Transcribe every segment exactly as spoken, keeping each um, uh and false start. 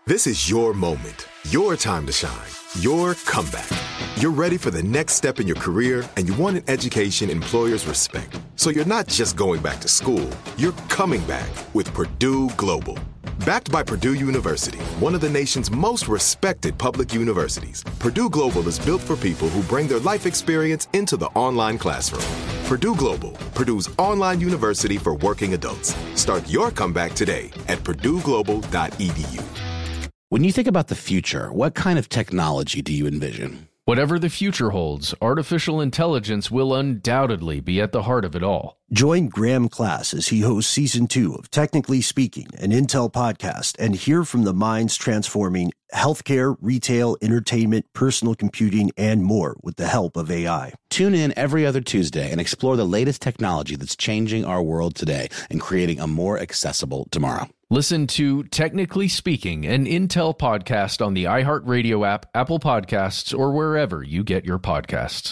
This is your moment, your time to shine, your comeback. You're ready for the next step in your career, and you want an education employers respect. So you're not just going back to school, you're coming back with Purdue Global. Backed by Purdue University, one of the nation's most respected public universities, Purdue Global is built for people who bring their life experience into the online classroom. Purdue Global, Purdue's online university for working adults. Start your comeback today at purdue global dot e d u. When you think about the future, what kind of technology do you envision? Whatever the future holds, artificial intelligence will undoubtedly be at the heart of it all. Join Graham Class as he hosts season two of Technically Speaking, an Intel podcast, and hear from the minds transforming healthcare, retail, entertainment, personal computing, and more with the help of A I. Tune in every other Tuesday and explore the latest technology that's changing our world today and creating a more accessible tomorrow. Listen to Technically Speaking, an Intel podcast on the iHeartRadio app, Apple Podcasts, or wherever you get your podcasts.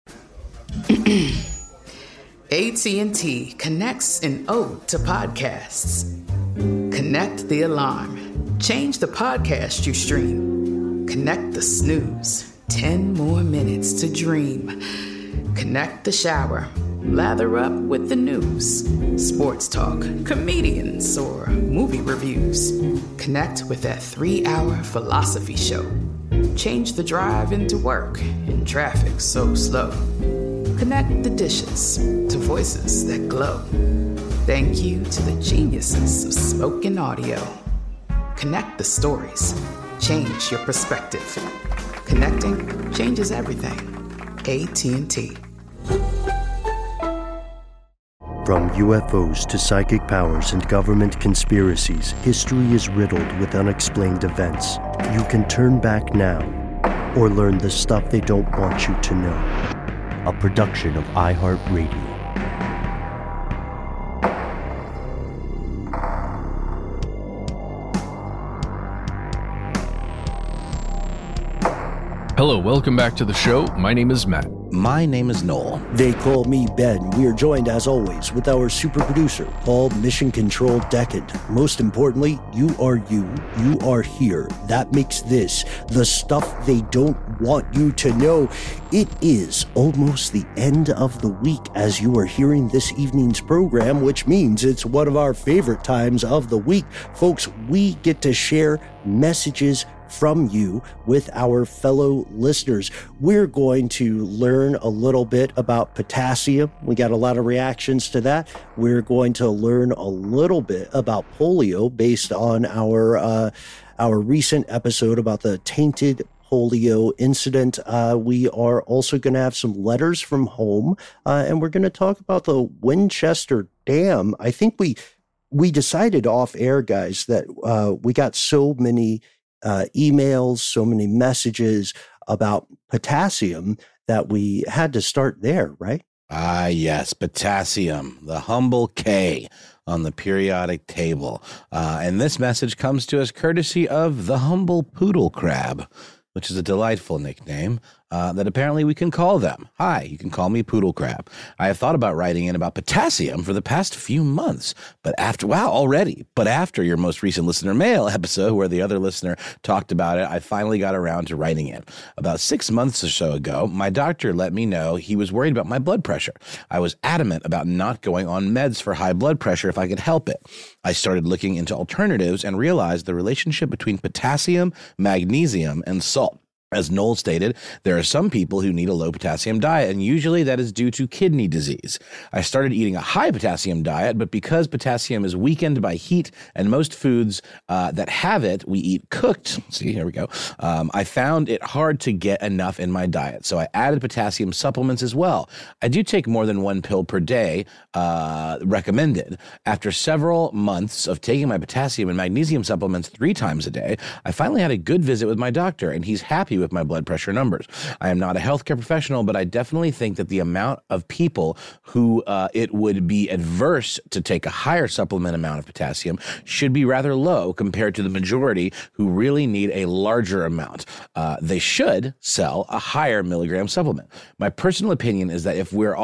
A T and T connects an ode to podcasts. Connect the alarm. Change the podcast you stream. Connect the snooze. Ten more minutes to dream. Connect the shower. Lather up with the news. Sports talk, comedians, or movie reviews. Connect with that three-hour philosophy show. Change the drive into work in traffic so slow. Connect the dishes to voices that glow. Thank you to the geniuses of spoken audio. Connect the stories. Change your perspective. Connecting changes everything. A T and T. From U F Os to psychic powers and government conspiracies, history is riddled with unexplained events. You can turn back now or learn the stuff they don't want you to know. A production of iHeartRadio. Hello, welcome back to the show. My name is Matt. My name is Noel. They call me Ben. We are joined, as always, with our super producer, Paul Mission Control Decade. Most importantly, you are you. You are here. That makes this the stuff they don't want you to know. It is almost the end of the week as you are hearing this evening's program, which means it's one of our favorite times of the week. Folks, we get to share messages from you with our fellow listeners. We're going to learn a little bit about potassium. We got a lot of reactions to that. We're going to learn a little bit about polio based on our uh, our recent episode about the tainted polio incident. Uh, we are also going to have some letters from home, uh, and we're going to talk about the Winchester Dam. I think we we decided off air, guys, that uh, we got so many Uh, emails, so many messages about potassium that we had to start there, right? Ah, yes, potassium, the humble K on the periodic table. Uh, and this message comes to us courtesy of the humble poodle crab, which is a delightful nickname uh, that apparently we can call them. Hi, you can call me Poodle Crab. I have thought about writing in about potassium for the past few months, but after, wow, already. But after your most recent listener mail episode where the other listener talked about it, I finally got around to writing in. About six months or so ago, my doctor let me know he was worried about my blood pressure. I was adamant about not going on meds for high blood pressure if I could help it. I started looking into alternatives and realized the relationship between potassium, magnesium, and salt. As Noel stated, there are some people who need a low potassium diet, and usually that is due to kidney disease. I started eating a high potassium diet, but because potassium is weakened by heat and most foods uh, that have it, we eat cooked. See, here we go. Um, I found it hard to get enough in my diet, so I added potassium supplements as well. I do take more than one pill per day, uh, recommended. After several months of taking my potassium and magnesium supplements three times a day, I finally had a good visit with my doctor, and he's happy with my blood pressure numbers. I am not a healthcare professional, but I definitely think that the amount of people who uh, it would be adverse to take a higher supplement amount of potassium should be rather low compared to the majority who really need a larger amount. Uh, they should sell a higher milligram supplement. My personal opinion is that if we're all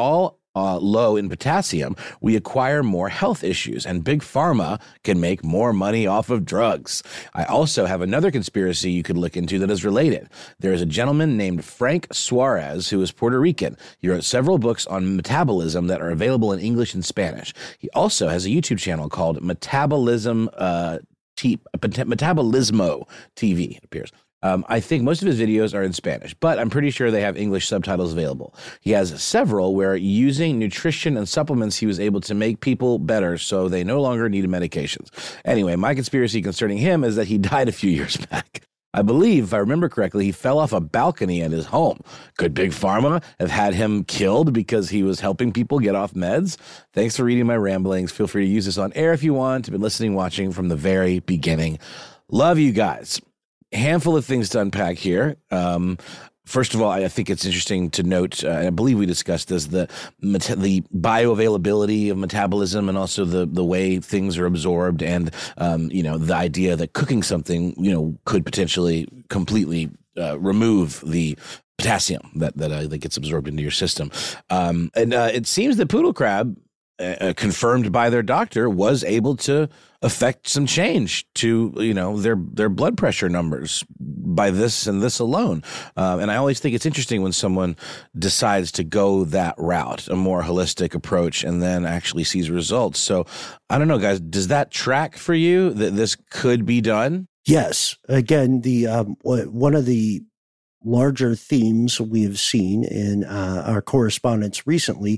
uh, low in potassium, we acquire more health issues, and Big Pharma can make more money off of drugs. I also have another conspiracy you could look into that is related. There is a gentleman named Frank Suarez who is Puerto Rican. He wrote several books on metabolism that are available in English and Spanish. He also has a YouTube channel called Metabolism uh, T- Metabolismo T V, it appears. Um, I think most of his videos are in Spanish, but I'm pretty sure they have English subtitles available. He has several where using nutrition and supplements, he was able to make people better so they no longer needed medications. Anyway, my conspiracy concerning him is that he died a few years back. I believe, if I remember correctly, he fell off a balcony at his home. Could Big Pharma have had him killed because he was helping people get off meds? Thanks for reading my ramblings. Feel free to use this on air if you want. I've been listening, watching from the very beginning. Love you guys. Handful of things to unpack here. Um, first of all, I think it's interesting to note, uh, and I believe we discussed this, the the bioavailability of metabolism and also the the way things are absorbed, and um, you know, the idea that cooking something, you know, could potentially completely uh, remove the potassium that that, uh, that gets absorbed into your system. Um, and uh, it seems that poodle crab, uh, confirmed by their doctor, was able to affect some change to, you know, their their blood pressure numbers by this and this alone. Uh, and I always think it's interesting when someone decides to go that route, a more holistic approach, and then actually sees results. So I don't know, guys, does that track for you that this could be done? Yes. Again, the um, one of the larger themes we have seen in uh, our correspondence recently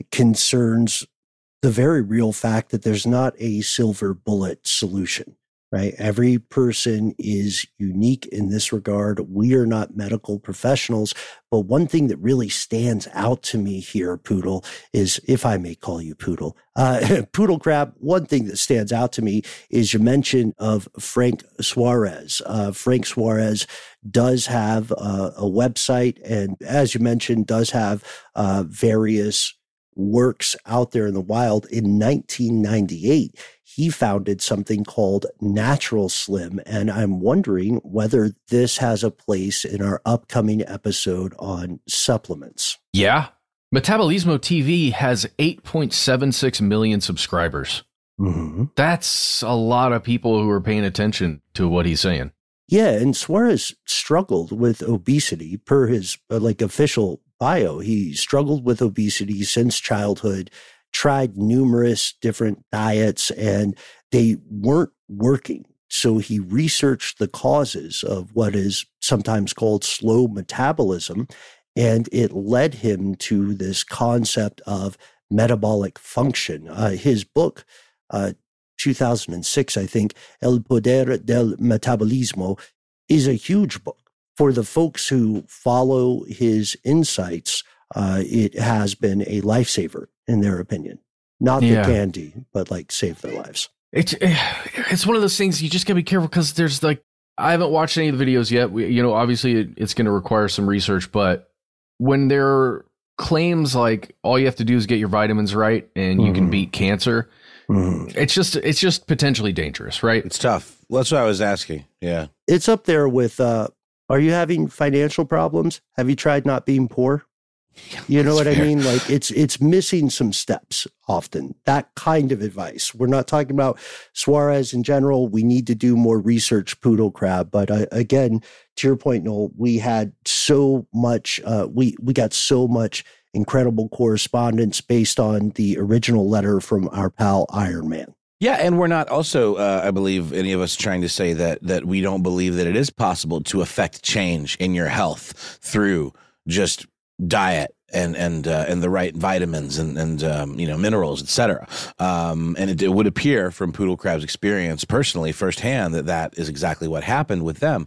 concerns the very real fact that there's not a silver bullet solution, right? Every person is unique in this regard. We are not medical professionals, but one thing that really stands out to me here, Poodle, is, if I may call you Poodle, uh, Poodle Crab, one thing that stands out to me is your mention of Frank Suarez. Uh, Frank Suarez does have uh, a website, and as you mentioned, does have uh, various works out there in the wild. In nineteen ninety-eight, he founded something called Natural Slim, and I'm wondering whether this has a place in our upcoming episode on supplements. Yeah. Metabolismo T V has eight point seven six million subscribers. Mm-hmm. That's a lot of people who are paying attention to what he's saying. Yeah, and Suarez struggled with obesity per his uh, like official bio. He struggled with obesity since childhood, tried numerous different diets, and they weren't working. So he researched the causes of what is sometimes called slow metabolism, and it led him to this concept of metabolic function. Uh, his book, uh, two thousand six, I think, El Poder del Metabolismo, is a huge book. For the folks who follow his insights, uh, it has been a lifesaver, in their opinion. Not Yeah. the candy, but like save their lives. It's it's one of those things you just gotta be careful, because there's like, I haven't watched any of the videos yet. We, you know, obviously it, it's going to require some research, but when there are claims like all you have to do is get your vitamins right and you mm-hmm. can beat cancer, mm-hmm. it's just it's just potentially dangerous, right? It's tough. Well, that's what I was asking. Yeah, it's up there with. Uh, Are you having financial problems? Have you tried not being poor? You know what fair. I mean? Like it's it's missing some steps often. That kind of advice. We're not talking about Suarez in general. We need to do more research, Poodle Crab. But uh, again, to your point, Noel, we had so much. Uh, we we got so much incredible correspondence based on the original letter from our pal Iron Man. Yeah, and we're not also, uh, I believe, any of us trying to say that that we don't believe that it is possible to affect change in your health through just diet and and uh, and the right vitamins and and um, you know, minerals, et cetera. Um, and it, it would appear from Poodle Crab's experience personally, firsthand, that that is exactly what happened with them.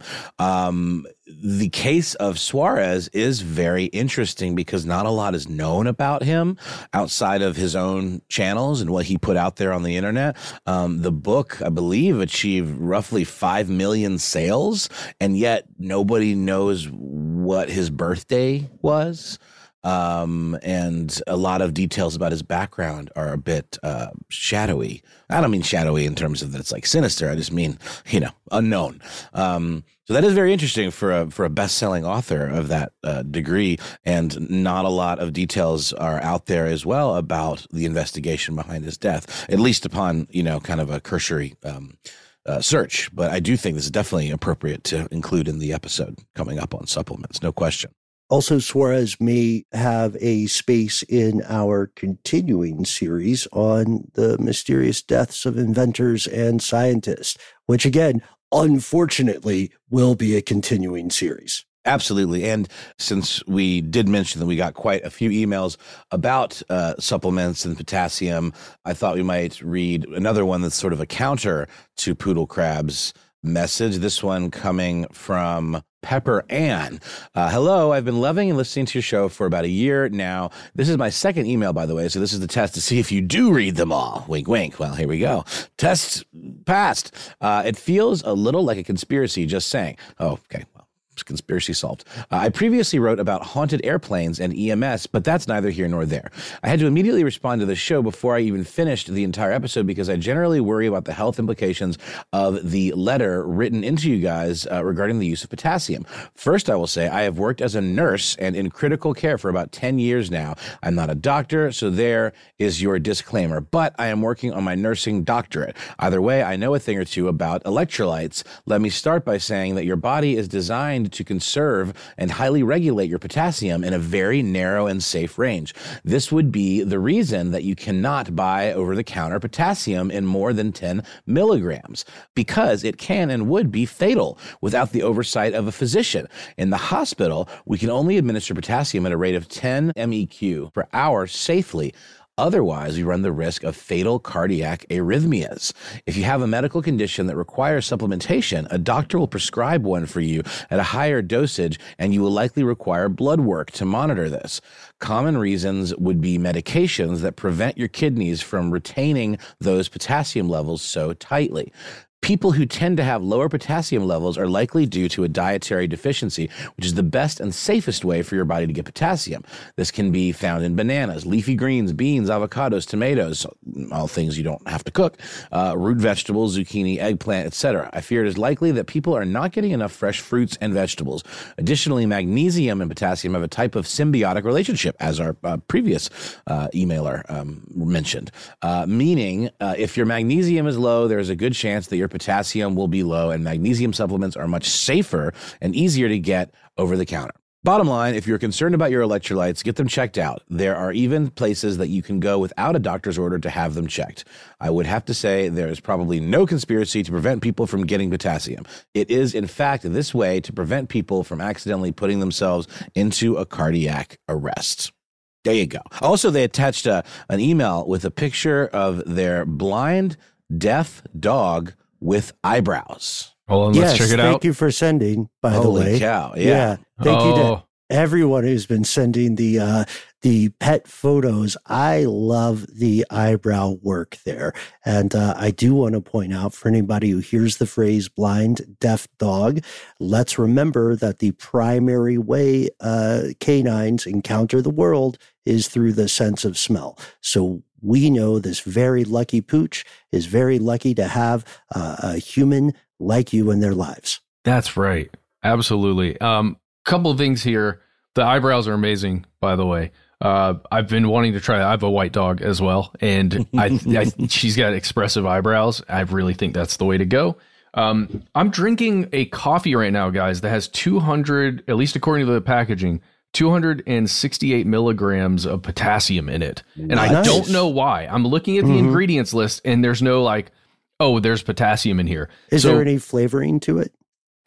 Um, the case of Suarez is very interesting because not a lot is known about him outside of his own channels and what he put out there on the internet. Um, the book, I believe, achieved roughly five million sales, and yet nobody knows what his birthday was. Um, and a lot of details about his background are a bit uh, shadowy. I don't mean shadowy in terms of that it's like sinister. I just mean, you know, unknown. Um, So that is very interesting for a for a best-selling author of that uh, degree, and not a lot of details are out there as well about the investigation behind his death, at least upon, you know, kind of a cursory um, uh, search. But I do think this is definitely appropriate to include in the episode coming up on supplements, no question. Also, Suarez may have a space in our continuing series on the mysterious deaths of inventors and scientists, which again, unfortunately, will be a continuing series. Absolutely. And since we did mention that we got quite a few emails about uh, supplements and potassium, I thought we might read another one that's sort of a counter to Poodle Crab's message. This one coming from Pepper Ann. Uh, hello, I've been loving and listening to your show for about a year now. This is my second email, by the way, so this is the test to see if you do read them all. Wink, wink. Well, here we go. Test passed. Uh, it feels a little like a conspiracy, just saying. Oh, okay. Conspiracy solved. Uh, I previously wrote about haunted airplanes and E M S, but that's neither here nor there. I had to immediately respond to the show before I even finished the entire episode because I generally worry about the health implications of the letter written into you guys uh, regarding the use of potassium. First, I will say I have worked as a nurse and in critical care for about ten years now. I'm not a doctor, so there is your disclaimer, but I am working on my nursing doctorate. Either way, I know a thing or two about electrolytes. Let me start by saying that your body is designed to conserve and highly regulate your potassium in a very narrow and safe range. This would be the reason that you cannot buy over-the-counter potassium in more than ten milligrams, because it can and would be fatal without the oversight of a physician. In the hospital, we can only administer potassium at a rate of ten M E Q per hour safely. Otherwise, we run the risk of fatal cardiac arrhythmias. If you have a medical condition that requires supplementation, a doctor will prescribe one for you at a higher dosage, and you will likely require blood work to monitor this. Common reasons would be medications that prevent your kidneys from retaining those potassium levels so tightly. People who tend to have lower potassium levels are likely due to a dietary deficiency, which is the best and safest way for your body to get potassium. This can be found in bananas, leafy greens, beans, avocados, tomatoes, all things you don't have to cook, uh, root vegetables, zucchini, eggplant, et cetera. I fear it is likely that people are not getting enough fresh fruits and vegetables. Additionally, magnesium and potassium have a type of symbiotic relationship, as our uh, previous uh, emailer um, mentioned, uh, meaning uh, if your magnesium is low, there's a good chance that your potassium will be low, and magnesium supplements are much safer and easier to get over the counter. Bottom line, if you're concerned about your electrolytes, get them checked out. There are even places that you can go without a doctor's order to have them checked. I would have to say there is probably no conspiracy to prevent people from getting potassium. It is, in fact, this way to prevent people from accidentally putting themselves into a cardiac arrest. There you go. Also, they attached a, an email with a picture of their blind, deaf dog with eyebrows. Hold on, yes, let's check it thank out. Thank you for sending, by Holy the way. cow, yeah. yeah thank oh. you to everyone who's been sending the uh, the pet photos. I love the eyebrow work there. And uh, I do want to point out for anybody who hears the phrase blind, deaf dog, let's remember that the primary way uh, canines encounter the world is through the sense of smell. So we know this very lucky pooch is very lucky to have uh, a human like you in their lives. That's right. Absolutely. Um, couple of things here. The eyebrows are amazing, by the way. Uh, I've been wanting to try. I have a white dog as well, and I, I she's got expressive eyebrows. I really think that's the way to go. Um, I'm drinking a coffee right now, guys, that has two hundred, at least according to the packaging, two hundred sixty-eight milligrams of potassium in it. And nice. I don't know why. I'm looking at the mm-hmm. ingredients list, and there's no like, oh, there's potassium in here. Is so, there any flavoring to it?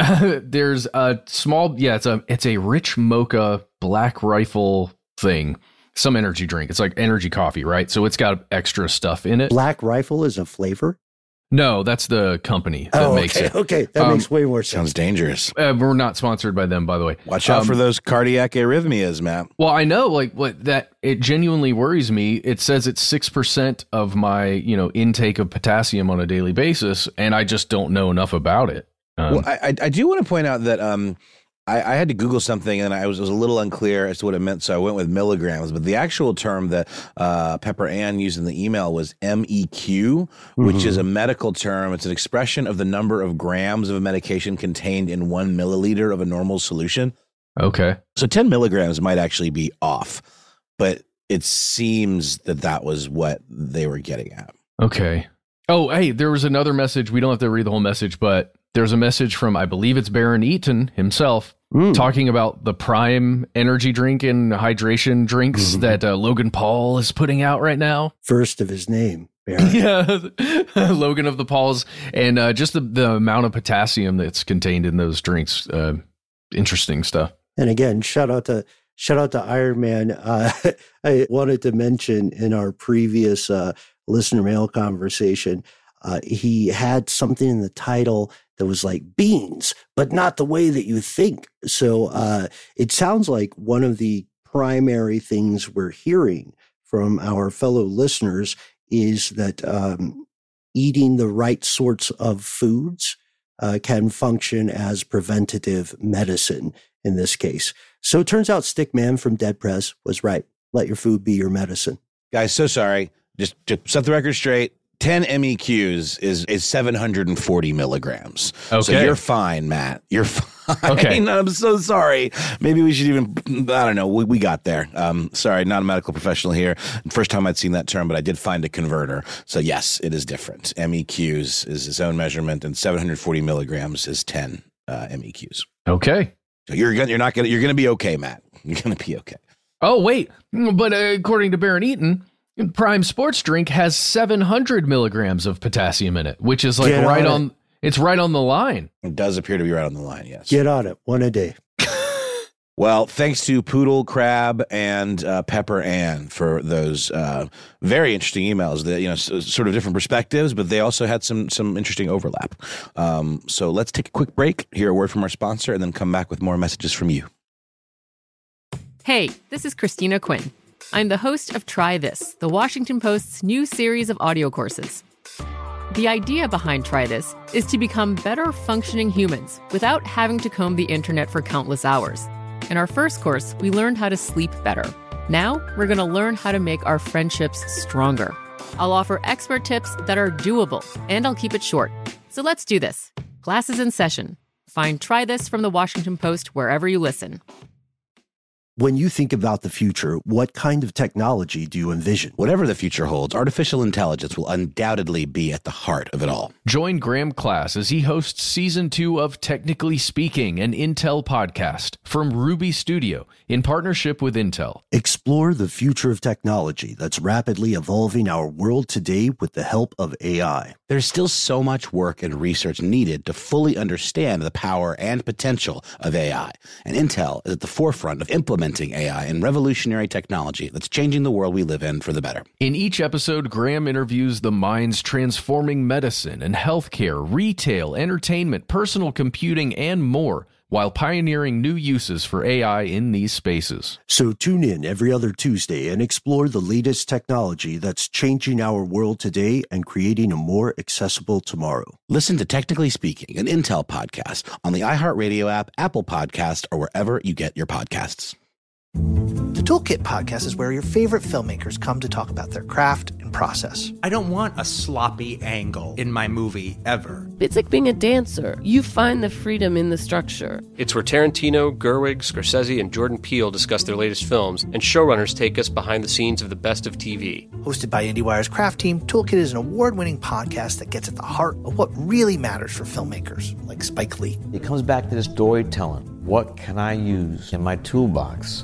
There's a small, yeah, it's a it's a rich mocha Black Rifle thing, some energy drink. It's like energy coffee, right? So it's got extra stuff in it. Black Rifle is a flavor? No, that's the company that oh, makes okay, it. Okay, that um, makes way more sense. Sounds dangerous. Uh, we're not sponsored by them, by the way. Watch out um, for those cardiac arrhythmias, Matt. Well, I know, like what that it genuinely worries me. It says it's six percent of my, you know, intake of potassium on a daily basis, and I just don't know enough about it. Um, well, I, I do want to point out that um, I, I had to Google something, and I was, was a little unclear as to what it meant, so I went with milligrams. But the actual term that uh, Pepper Ann used in the email was M E Q, which mm-hmm. is a medical term. It's an expression of the number of grams of a medication contained in one milliliter of a normal solution. Okay. So ten milligrams might actually be off, but it seems that that was what they were getting at. Okay. Oh, hey, there was another message. We don't have to read the whole message, but there's a message from, I believe it's Baron Eaton himself, mm. talking about the Prime energy drink and hydration drinks mm-hmm. that uh, Logan Paul is putting out right now. First of his name, Baron. Yeah, Logan of the Pauls. And uh, just the, the amount of potassium that's contained in those drinks. Uh, interesting stuff. And again, shout out to shout out to Iron Man. Uh, I wanted to mention in our previous uh, listener mail conversation, uh, he had something in the title that was like beans, but not the way that you think. So uh, it sounds like one of the primary things we're hearing from our fellow listeners is that um, eating the right sorts of foods uh, can function as preventative medicine in this case. So it turns out Stickman from Dead Press was right. Let your food be your medicine. Guys, so sorry. Just to set the record straight, ten M E Qs is is seven hundred forty milligrams. Okay. So you're fine, Matt. You're fine. Okay. I'm so sorry. Maybe we should even, I don't know. We, we got there. Um, sorry, not a medical professional here. First time I'd seen that term, but I did find a converter. So yes, it is different. M E Qs is its own measurement, and seven hundred forty milligrams is ten uh, M E Qs. Okay. So you're gonna, you're not gonna, you're gonna be okay, Matt. You're gonna be okay. Oh, wait. But uh, according to Baron Eaton, Prime Sports Drink has seven hundred milligrams of potassium in it, which is like Get right on, on, it's right on the line. It does appear to be right on the line, yes. Get on it. One a day. Well, thanks to Poodle Crab and uh, Pepper Ann for those uh, very interesting emails. That, you know, s- sort of different perspectives, but they also had some some interesting overlap. Um, so let's take a quick break, hear a word from our sponsor, and then come back with more messages from you. Hey, this is Christina Quinn. I'm the host of Try This, the Washington Post's new series of audio courses. The idea behind Try This is to become better functioning humans without having to comb the internet for countless hours. In our first course, we learned how to sleep better. Now, we're going to learn how to make our friendships stronger. I'll offer expert tips that are doable, and I'll keep it short. So let's do this. Class is in session. Find Try This from the Washington Post wherever you listen. When you think about the future, what kind of technology do you envision? Whatever the future holds, artificial intelligence will undoubtedly be at the heart of it all. Join Graham Class as he hosts season two of Technically Speaking, an Intel podcast from Ruby Studio in partnership with Intel. Explore the future of technology that's rapidly evolving our world today with the help of A I. There's still so much work and research needed to fully understand the power and potential of A I. And Intel is at the forefront of implementing A I and revolutionary technology that's changing the world we live in for the better. In each episode, Graham interviews the minds transforming medicine and healthcare, retail, entertainment, personal computing, and more, while pioneering new uses for A I in these spaces. So tune in every other Tuesday and explore the latest technology that's changing our world today and creating a more accessible tomorrow. Listen to Technically Speaking, an Intel podcast on the iHeartRadio app, Apple Podcast, or wherever you get your podcasts. The Toolkit podcast is where your favorite filmmakers come to talk about their craft and process. I don't want a sloppy angle in my movie, ever. It's like being a dancer. You find the freedom in the structure. It's where Tarantino, Gerwig, Scorsese, and Jordan Peele discuss their latest films, and showrunners take us behind the scenes of the best of T V. Hosted by IndieWire's craft team, Toolkit is an award-winning podcast that gets at the heart of what really matters for filmmakers, like Spike Lee. It comes back to the storytelling. What can I use in my toolbox?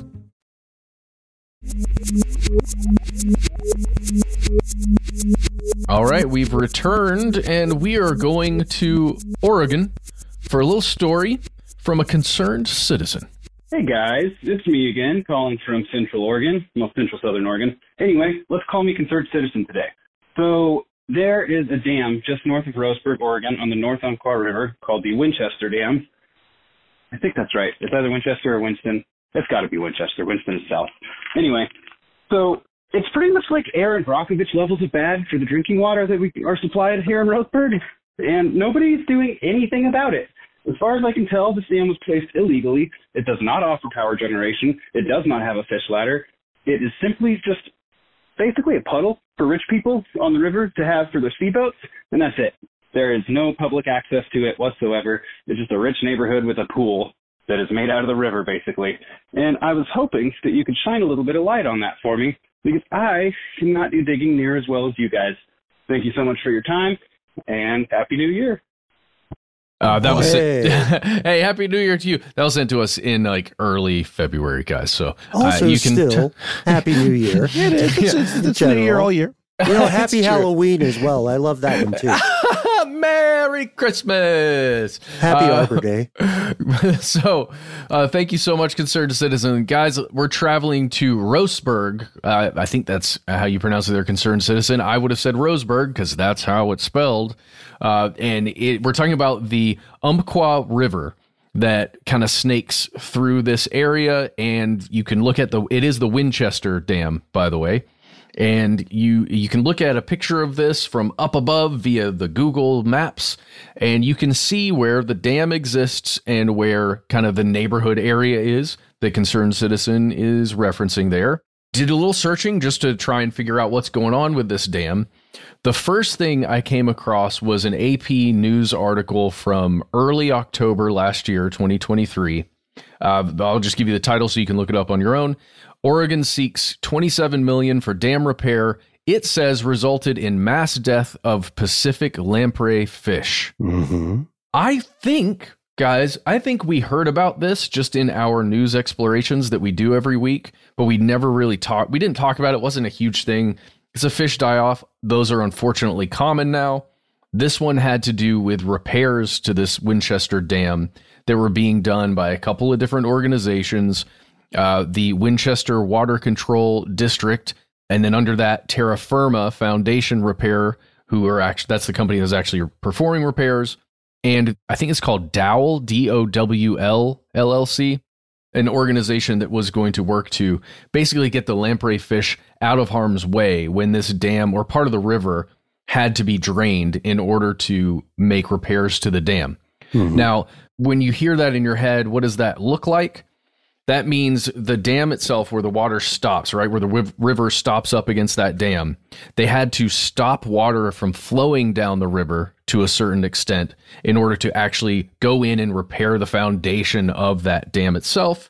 All right, we've returned, and we are going to Oregon for a little story from a concerned citizen. Hey guys, it's me again, calling from Central Oregon, well, Central Southern Oregon. Anyway, let's call me concerned citizen today. So there is a dam just north of Roseburg, Oregon, on the North Umpqua River called the Winchester Dam. I think that's right. It's either Winchester or Winston. It's got to be Winchester. Winston is south. Anyway, so it's pretty much like Aaron Brockovich levels of bad for the drinking water that we are supplied here in Roseburg, and nobody's doing anything about it. As far as I can tell, this dam was placed illegally. It does not offer power generation. It does not have a fish ladder. It is simply just basically a puddle for rich people on the river to have for their speedboats, and that's it. There is no public access to it whatsoever. It's just a rich neighborhood with a pool that is made out of the river, basically. And I was hoping that you could shine a little bit of light on that for me, because I cannot do digging near as well as you guys. Thank you so much for your time, and Happy New Year. Uh, that was Hey. hey, Happy New Year to you. That was sent to us in like early February, guys. So Also, uh, you can still, Happy New Year. It is. It's, it's, In it's New Year general. all year. You know, Happy It's true. Halloween as well. I love that one too. Merry Christmas. Happy Uh, Arbor Day. So, uh, thank you so much, concerned citizen. Guys, we're traveling to Roseburg. Uh, I think that's how you pronounce it there, concerned citizen. I would have said Roseburg because that's how it's spelled. Uh, and it, we're talking about the Umpqua River that kind of snakes through this area. And you can look at the, it is the Winchester Dam, by the way. And you you can look at a picture of this from up above via the Google Maps, and you can see where the dam exists and where kind of the neighborhood area is the concerned citizen is referencing there. Did a little searching just to try and figure out what's going on with this dam. The first thing I came across was an A P News article from early October last year, twenty twenty-three. Uh, I'll just give you the title so you can look it up on your own. Oregon seeks twenty-seven million dollars for dam repair. It says resulted in mass death of Pacific lamprey fish. Mm-hmm. I think, guys, I think we heard about this just in our news explorations that we do every week, but we never really talked. We didn't talk about it. It wasn't a huge thing. It's a fish die-off. Those are unfortunately common now. This one had to do with repairs to this Winchester Dam that were being done by a couple of different organizations. Uh, the Winchester Water Control District, and then under that, Terra Firma Foundation Repair, who are actually, that's the company that's actually performing repairs. And I think it's called Dowell, D O W L L L C, an organization that was going to work to basically get the lamprey fish out of harm's way when this dam or part of the river had to be drained in order to make repairs to the dam. Mm-hmm. Now, when you hear that in your head, what does that look like? That means the dam itself, where the water stops, right, where the w- river stops up against that dam, they had to stop water from flowing down the river to a certain extent in order to actually go in and repair the foundation of that dam itself.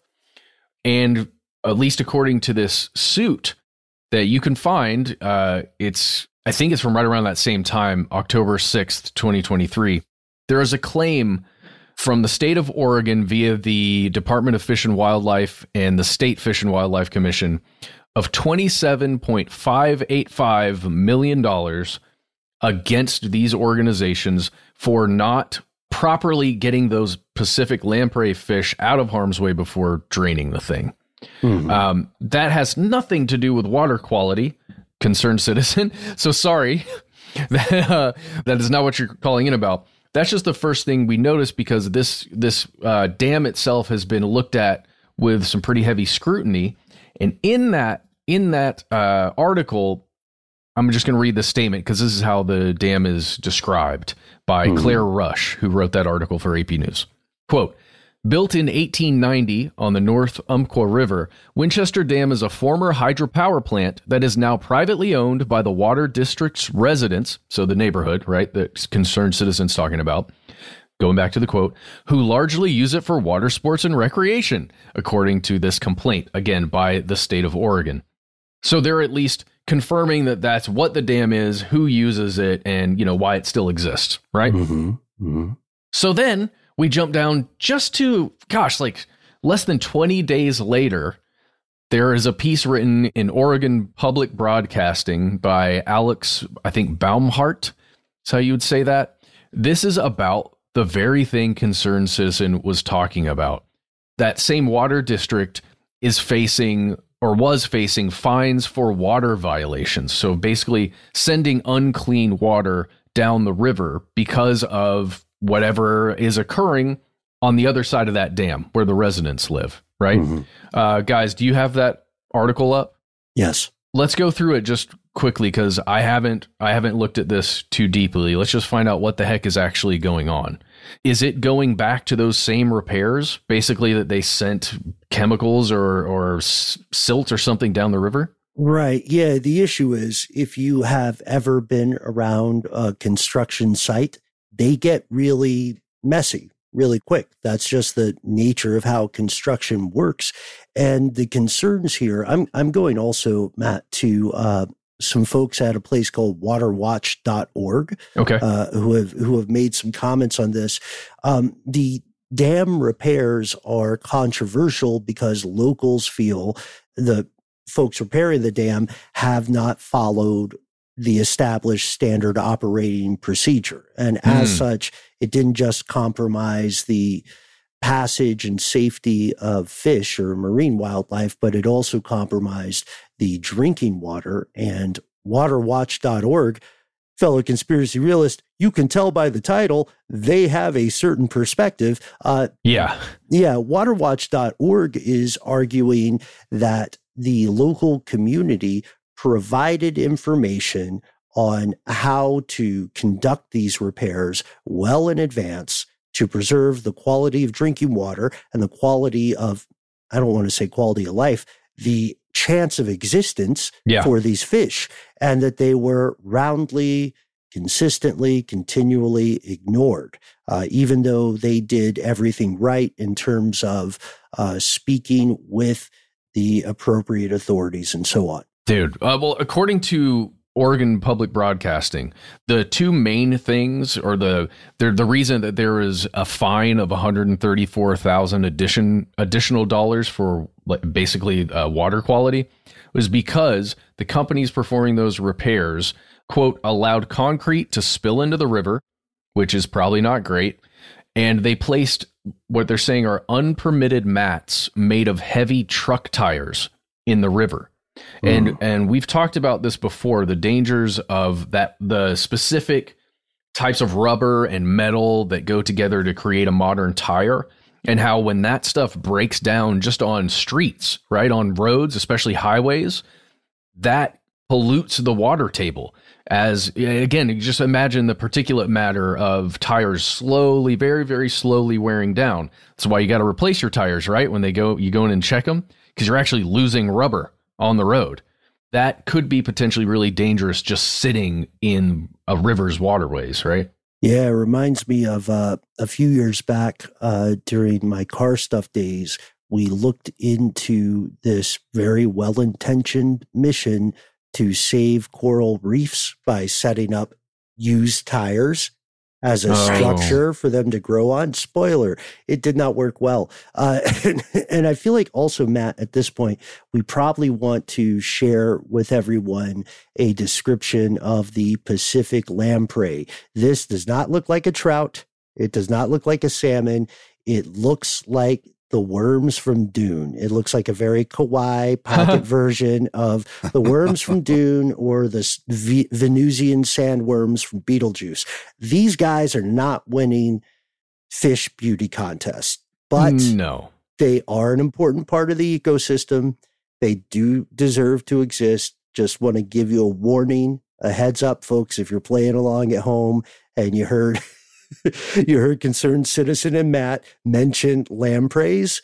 And at least according to this suit that you can find, uh, it's I think it's from right around that same time, October sixth, twenty twenty-three. There is a claim from the state of Oregon via the Department of Fish and Wildlife and the State Fish and Wildlife Commission of twenty-seven point five eight five million dollars against these organizations for not properly getting those Pacific lamprey fish out of harm's way before draining the thing. Mm-hmm. Um, that has nothing to do with water quality, concerned citizen. So sorry, that, uh, that is not what you're calling in about. That's just the first thing we noticed, because this this uh, dam itself has been looked at with some pretty heavy scrutiny. And in that in that uh, article, I'm just going to read the statement because this is how the dam is described by mm-hmm. Claire Rush, who wrote that article for A P News. Quote, built in eighteen ninety on the North Umpqua River, Winchester Dam is a former hydropower plant that is now privately owned by the Water District's residents, so the neighborhood, right, that concerned citizens talking about, going back to the quote, who largely use it for water sports and recreation, according to this complaint, again, by the state of Oregon. So they're at least confirming that that's what the dam is, who uses it, and, you know, why it still exists, right? Mm-hmm. Mm-hmm. So then we jump down just to, gosh, like less than twenty days later, there is a piece written in Oregon Public Broadcasting by Alex, I think, Baumhart. That's how you would say that. This is about the very thing Concerned Citizen was talking about. That same water district is facing or was facing fines for water violations. So basically sending unclean water down the river because of whatever is occurring on the other side of that dam where the residents live, right? Mm-hmm. Uh, guys, do you have that article up? Yes. Let's go through it just quickly because I haven't I haven't looked at this too deeply. Let's just find out what the heck is actually going on. Is it going back to those same repairs, basically that they sent chemicals or, or silt or something down the river? Right. Yeah. The issue is if you have ever been around a construction site, they get really messy really quick. That's just the nature of how construction works. And the concerns here, I'm I'm going also, Matt, to uh, some folks at a place called water watch dot org, okay, uh, who have who have made some comments on this. Um, the dam repairs are controversial because locals feel the folks repairing the dam have not followed the established standard operating procedure. And as mm. such, it didn't just compromise the passage and safety of fish or marine wildlife, but it also compromised the drinking water. And water watch dot org, fellow conspiracy realist, you can tell by the title, they have a certain perspective. Uh, yeah. Yeah. water watch dot org is arguing that the local community provided information on how to conduct these repairs well in advance to preserve the quality of drinking water and the quality of, I don't want to say quality of life, the chance of existence yeah. for these fish, and that they were roundly, consistently, continually ignored, uh, even though they did everything right in terms of uh, speaking with the appropriate authorities and so on. Dude, uh, well, according to Oregon Public Broadcasting, the two main things, or the the, the reason that there is a fine of one hundred thirty-four thousand addition additional dollars for basically uh, water quality, was because the companies performing those repairs, quote, allowed concrete to spill into the river, which is probably not great, and they placed what they're saying are unpermitted mats made of heavy truck tires in the river. And mm. and we've talked about this before, the dangers of that, the specific types of rubber and metal that go together to create a modern tire, and how when that stuff breaks down just on streets, right, on roads, especially highways, that pollutes the water table. As, again, you just imagine the particulate matter of tires slowly, very, very slowly wearing down. That's why you got to replace your tires, right? When they go, you go in and check them, because you're actually losing rubber on the road. That could be potentially really dangerous just sitting in a river's waterways, right? Yeah, it reminds me of uh, a few years back uh, during my car stuff days, we looked into this very well-intentioned mission to save coral reefs by setting up used tires as a oh. structure for them to grow on. Spoiler, it did not work well. Uh, and, and I feel like also, Matt, at this point, we probably want to share with everyone a description of the Pacific lamprey. This does not look like a trout. It does not look like a salmon. It looks like the worms from Dune. It looks like a very kawaii pocket version of the worms from Dune or the v- Venusian sandworms from Beetlejuice. These guys are not winning fish beauty contests, but no, they are an important part of the ecosystem. They do deserve to exist. Just want to give you a warning, a heads up, folks, if you're playing along at home and you heard you heard concerned citizen and Matt mention lampreys,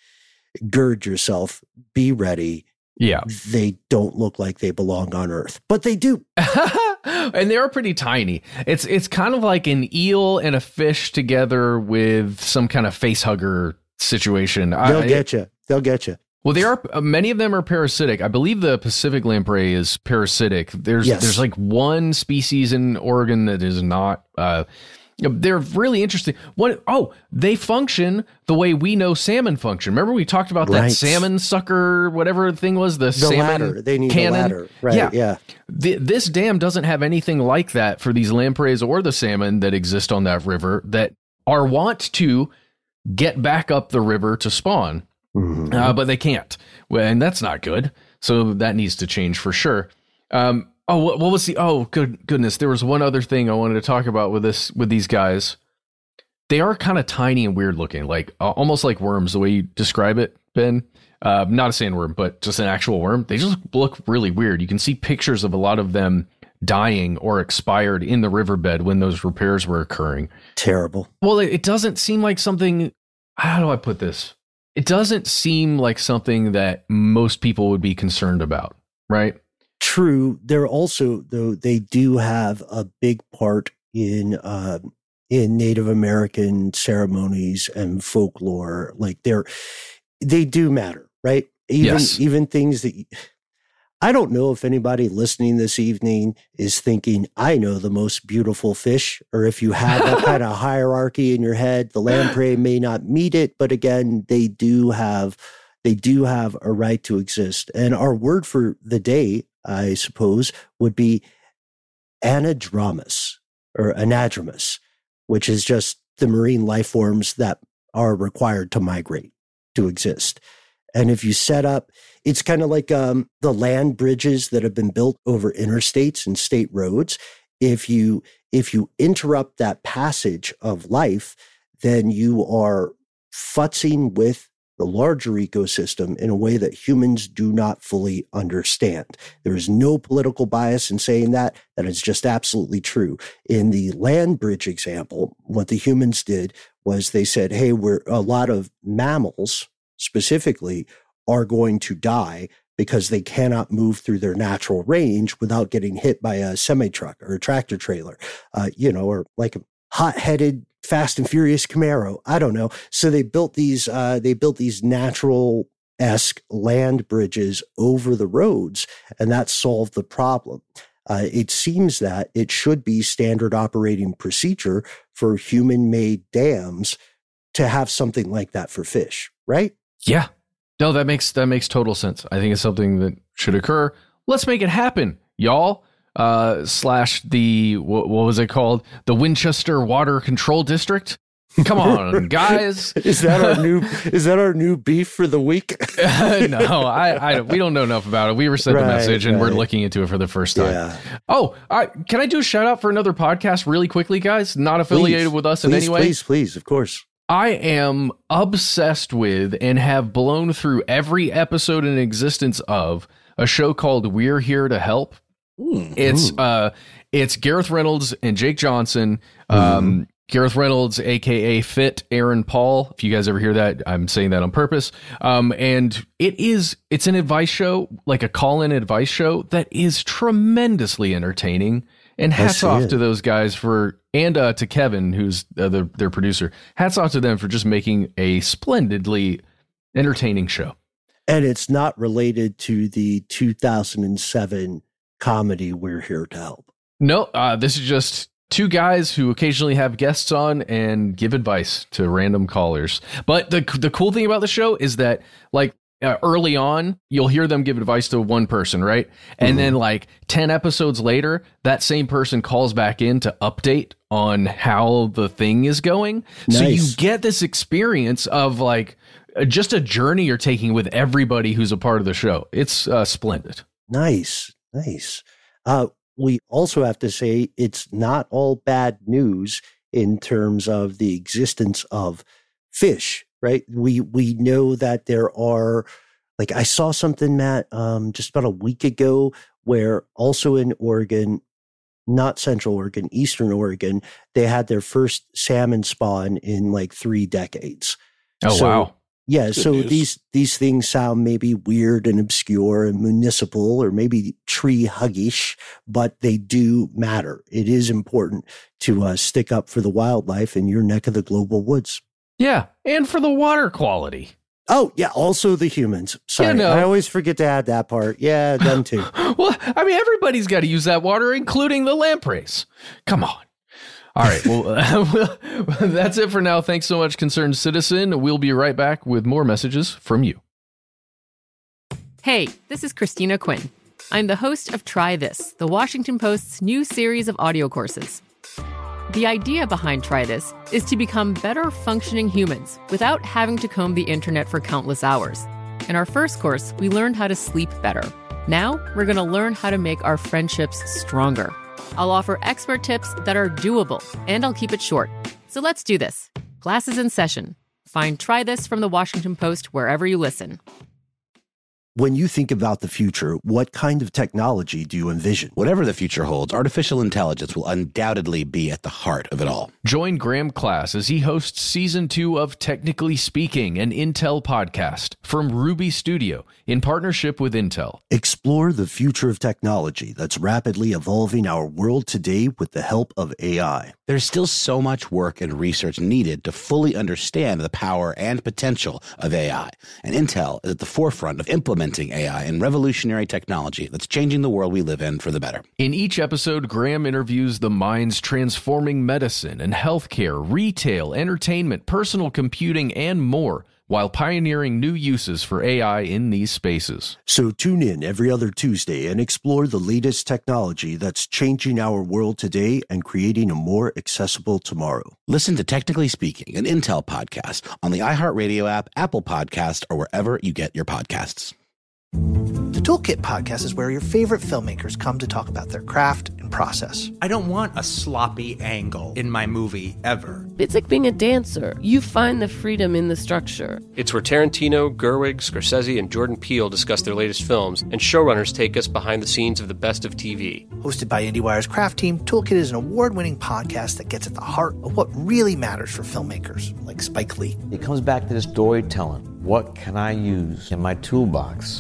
gird yourself, be ready. Yeah. They don't look like they belong on Earth, but they do. And they are pretty tiny. It's it's kind of like an eel and a fish together with some kind of face hugger situation. They'll I, get you. They'll get you. Well, they are. Many of them are parasitic. I believe the Pacific lamprey is parasitic. There's Yes. there's like one species in Oregon that is not. Uh, They're really interesting. What? Oh, they function the way we know salmon function. Remember we talked about that Right. salmon sucker, whatever thing was, the, The salmon ladder. They need cannon. a ladder. Right. Yeah. Yeah. Th- this dam doesn't have anything like that for these lampreys or the salmon that exist on that river that are wont to get back up the river to spawn, Mhm. uh, but they can't. Well, and that's not good. So that needs to change for sure. Um, Oh, what, what was the? Oh, good goodness! There was one other thing I wanted to talk about with this with these guys. They are kind of tiny and weird looking, like uh, almost like worms. The way you describe it, Ben. Uh, not a sandworm, but just an actual worm. They just look really weird. You can see pictures of a lot of them dying or expired in the riverbed when those repairs were occurring. Terrible. Well, it, it doesn't seem like something, how do I put this? It doesn't seem like something that most people would be concerned about, right? True. They're also, though, they do have a big part in uh, in Native American ceremonies and folklore. Like they're, they do matter, right? Even yes. even things that. You, I don't know if anybody listening this evening is thinking, I know the most beautiful fish, or if you have that kind of hierarchy in your head, the lamprey may not meet it, but again, they do have, they do have a right to exist. And our word for the day, I suppose, would be anadromous or anadromous, which is just the marine life forms that are required to migrate, to exist. And if you set up, it's kind of like um, the land bridges that have been built over interstates and state roads. If you if you interrupt that passage of life, then you are futzing with the larger ecosystem in a way that humans do not fully understand. There is no political bias in saying that. That is just absolutely true. In the land bridge example, what the humans did was they said, hey, we're a lot of mammals specifically are going to die because they cannot move through their natural range without getting hit by a semi-truck or a tractor trailer, uh, you know, or like a hot-headed Fast and Furious Camaro. I don't know. So they built these, uh, they built these natural-esque land bridges over the roads, and that solved the problem. Uh, it seems that it should be standard operating procedure for human-made dams to have something like that for fish, right? Yeah. No, that makes that makes total sense. I think it's something that should occur. Let's make it happen, y'all. Uh, slash the, what, what was it called? The Winchester Water Control District. Come on, guys. Is that our new, is that our new beef for the week? no, I, I, we don't know enough about it. We were sent right, a message and right. we're looking into it for the first time. Yeah. Oh, I, can I do a shout out for another podcast really quickly, guys? Not affiliated please, with us in please, any way. Please, please, of course. I am obsessed with and have blown through every episode in existence of a show called We're Here to Help. Mm. It's uh, it's Gareth Reynolds and Jake Johnson. Um, mm-hmm. Gareth Reynolds, a k a. Fit Aaron Paul. If you guys ever hear that, I'm saying that on purpose. Um, and it is, it's an advice show, like a call-in advice show that is tremendously entertaining. And hats off it. to those guys for, and uh, to Kevin, who's uh, the, their producer. Hats off to them for just making a splendidly entertaining show. And it's not related to the two thousand seven comedy We're Here to Help. No, uh, this is just two guys who occasionally have guests on and give advice to random callers. But the the cool thing about the show is that, like, Uh, early on, you'll hear them give advice to one person, right? And mm-hmm. then like ten episodes later, that same person calls back in to update on how the thing is going. Nice. So you get this experience of like just a journey you're taking with everybody who's a part of the show. It's uh, splendid. Nice, nice. Uh, we also have to say it's not all bad news in terms of the existence of fish. Right. We we know that there are, like, I saw something, Matt, um, just about a week ago, where also in Oregon, not Central Oregon, Eastern Oregon, they had their first salmon spawn in like three decades. Oh, so, wow. Yeah. Good so news. these these things sound maybe weird and obscure and municipal or maybe tree huggish, but they do matter. It is important to uh, stick up for the wildlife in your neck of the global woods. Yeah, and for the water quality. Oh, yeah, also the humans. Sorry, Yeah, no. I always forget to add that part. Yeah, them too. Well, I mean, everybody's got to use that water, including the lampreys. Come on. All right, well, uh, that's it for now. Thanks so much, concerned citizen. We'll be right back with more messages from you. Hey, this is Christina Quinn. I'm the host of Try This, the Washington Post's new series of audio courses. The idea behind Try This is to become better functioning humans without having to comb the internet for countless hours. In our first course, we learned how to sleep better. Now, we're going to learn how to make our friendships stronger. I'll offer expert tips that are doable, and I'll keep it short. So let's do this. Class is in session. Find Try This from the Washington Post wherever you listen. When you think about the future, what kind of technology do you envision? Whatever the future holds, artificial intelligence will undoubtedly be at the heart of it all. Join Graham Class as he hosts season two of Technically Speaking, an Intel podcast from Ruby Studio in partnership with Intel. Explore the future of technology that's rapidly evolving our world today with the help of A I. There's still so much work and research needed to fully understand the power and potential of A I, and Intel is at the forefront of implementing A I and revolutionary technology that's changing the world we live in for the better. In each episode, Graham interviews the minds transforming medicine and healthcare, retail, entertainment, personal computing, and more, while pioneering new uses for A I in these spaces. So tune in every other Tuesday and explore the latest technology that's changing our world today and creating a more accessible tomorrow. Listen to Technically Speaking, an Intel podcast on the iHeartRadio app, Apple Podcast, or wherever you get your podcasts. The Toolkit podcast is where your favorite filmmakers come to talk about their craft and process. I don't want a sloppy angle in my movie ever. It's like being a dancer. You find the freedom in the structure. It's where Tarantino, Gerwig, Scorsese, and Jordan Peele discuss their latest films, and showrunners take us behind the scenes of the best of T V. Hosted by IndieWire's craft team, Toolkit is an award-winning podcast that gets at the heart of what really matters for filmmakers, like Spike Lee. It comes back to this storytelling. What can I use in my toolbox?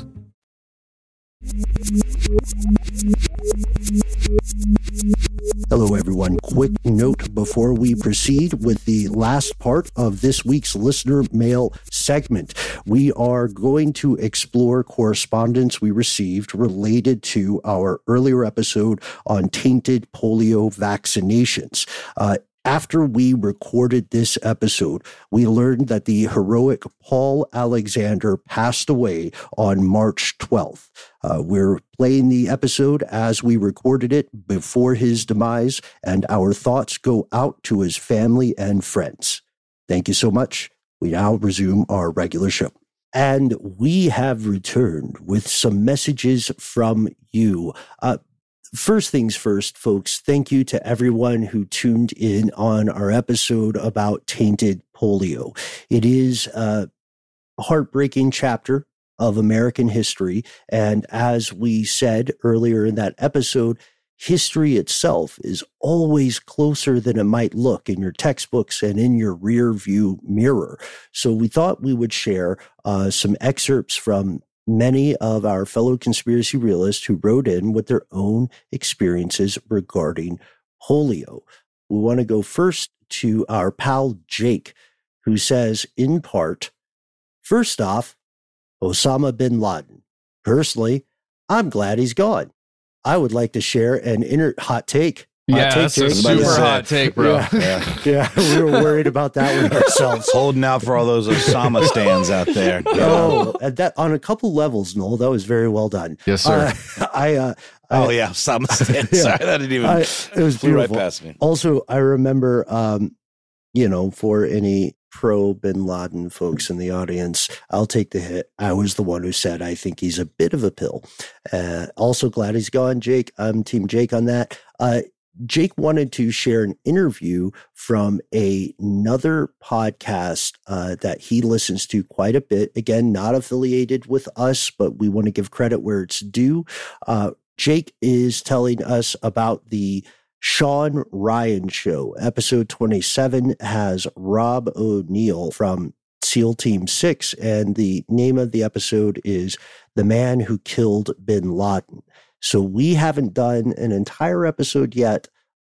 Hello, everyone. Quick note before we proceed with the last part of this week's listener mail segment. We are going to explore correspondence we received related to our earlier episode on tainted polio vaccinations. Uh, After we recorded this episode, we learned that the heroic Paul Alexander passed away on March twelfth. Uh, we're playing the episode as we recorded it before his demise, and our thoughts go out to his family and friends. Thank you so much. We now resume our regular show. And we have returned with some messages from you. Uh, First things first, folks, thank you to everyone who tuned in on our episode about tainted polio. It is a heartbreaking chapter of American history. And as we said earlier in that episode, history itself is always closer than it might look in your textbooks and in your rear view mirror. So we thought we would share uh, some excerpts from many of our fellow conspiracy realists who wrote in with their own experiences regarding polio. We want to go first to our pal Jake, who says, in part, first off, Osama bin Laden. Personally, I'm glad he's gone. I would like to share an inner hot take. Hot yeah, take, that's Jake. a super yeah. hot take, bro. Yeah. Yeah. yeah, we were worried about that one ourselves. Holding out for all those Osama stands out there. Oh, at that on a couple levels, Noel. That was very well done. Yes, sir. Uh, I. Uh, oh I, yeah, Osama stands. Yeah. Sorry, that didn't even. I, it was flew beautiful. right past me. Also, I remember, um, you know, for any pro bin Laden folks in the audience, I'll take the hit. I was the one who said I think he's a bit of a pill. Uh, also glad he's gone, Jake. I'm Team Jake on that. Uh, Jake wanted to share an interview from a, another podcast uh, that he listens to quite a bit. Again, not affiliated with us, but we want to give credit where it's due. Uh, Jake is telling us about the Sean Ryan Show. Episode twenty-seven has Rob O'Neill from SEAL Team six, and the name of the episode is The Man Who Killed Bin Laden. So we haven't done an entire episode yet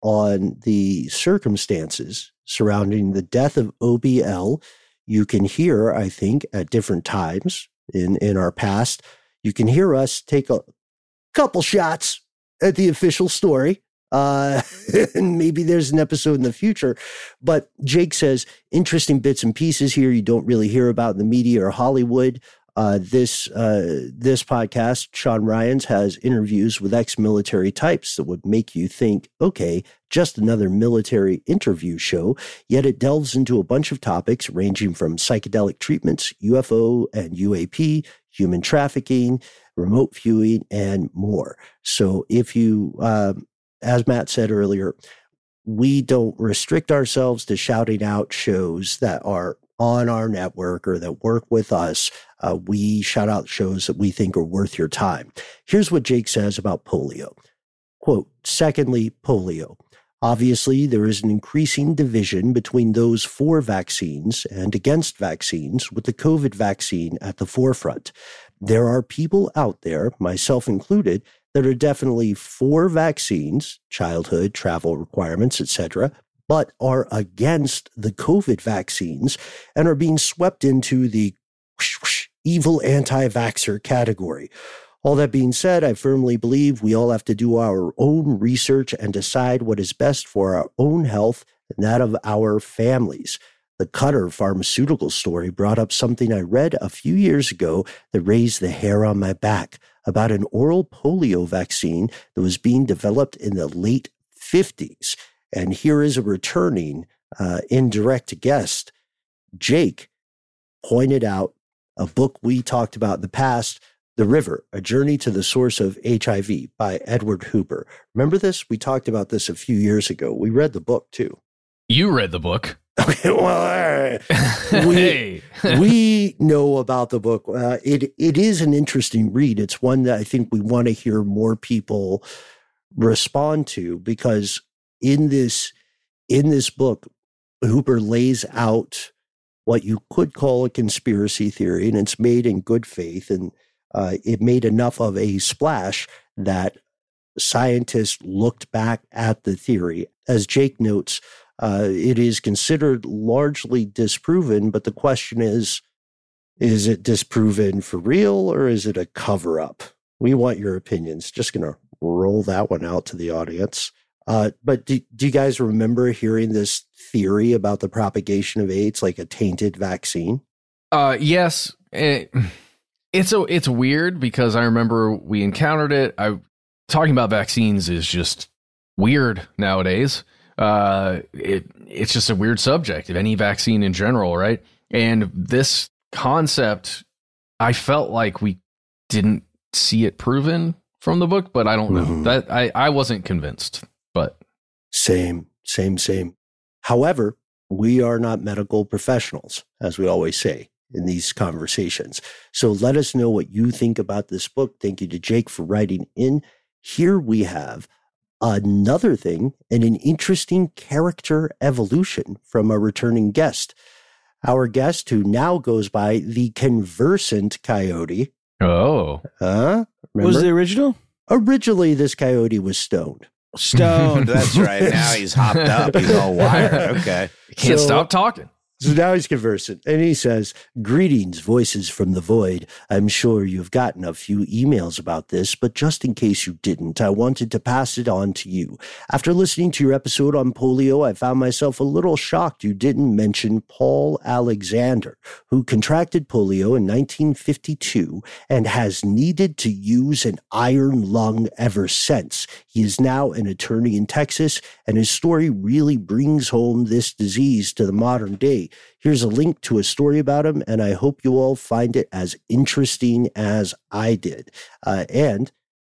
on the circumstances surrounding the death of O B L. You can hear, I think, at different times in, in our past, you can hear us take a couple shots at the official story. Uh, and maybe there's an episode in the future. But Jake says, interesting bits and pieces here you don't really hear about in the media or Hollywood. Uh, this uh, this podcast, Sean Ryan's, has interviews with ex-military types that would make you think, okay, just another military interview show, yet it delves into a bunch of topics ranging from psychedelic treatments, U F O and U A P, human trafficking, remote viewing, and more. So if you, uh, as Matt said earlier, we don't restrict ourselves to shouting out shows that are on our network or that work with us, uh, we shout out shows that we think are worth your time. Here's what Jake says about polio. Quote, secondly, polio. Obviously, there is an increasing division between those for vaccines and against vaccines, with the COVID vaccine at the forefront. There are people out there, myself included, that are definitely for vaccines, childhood, travel requirements, et cetera, but are against the COVID vaccines and are being swept into the whoosh, whoosh, evil anti-vaxxer category. All that being said, I firmly believe we all have to do our own research and decide what is best for our own health and that of our families. The Cutter pharmaceutical story brought up something I read a few years ago that raised the hair on my back about an oral polio vaccine that was being developed in the late fifties. And here is a returning uh, indirect guest. Jake pointed out a book we talked about in the past, The River, A Journey to the Source of H I V by Edward Hooper. Remember this? We talked about this a few years ago. We read the book too. You read the book. Okay, well, all right. we, Hey. we know about the book. Uh, it it is an interesting read. It's one that I think we want to hear more people respond to, because in this in this book, Hooper lays out what you could call a conspiracy theory, and it's made in good faith, and uh, it made enough of a splash that scientists looked back at the theory. As Jake notes, uh, it is considered largely disproven, but the question is, is it disproven for real or is it a cover-up? We want your opinions. Just going to roll that one out to the audience. Uh, but do, do you guys remember hearing this theory about the propagation of AIDS, like a tainted vaccine? Uh, yes. It, it's a, it's weird because I remember we encountered it. I talking about vaccines is just weird nowadays. Uh, it it's just a weird subject of any vaccine in general, right? And this concept, I felt like we didn't see it proven from the book, but I don't know. Mm-hmm. That I, I wasn't convinced. But same, same, same. However, we are not medical professionals, as we always say in these conversations. So let us know what you think about this book. Thank you to Jake for writing in. Here we have another thing and an interesting character evolution from a returning guest. Our guest, who now goes by the Conversant Coyote. Oh. Huh? Remember? Was the original? Originally, this coyote was stoned. Stoned, that's right. Now he's hopped up. He's all wired. Okay. Can't So- stop talking. So now he's conversant, and he says, greetings, voices from the void. I'm sure you've gotten a few emails about this, but just in case you didn't, I wanted to pass it on to you. After listening to your episode on polio, I found myself a little shocked you didn't mention Paul Alexander, who contracted polio in nineteen fifty-two and has needed to use an iron lung ever since. He is now an attorney in Texas, and his story really brings home this disease to the modern day. Here's a link to a story about him, and I hope you all find it as interesting as I did. Uh, and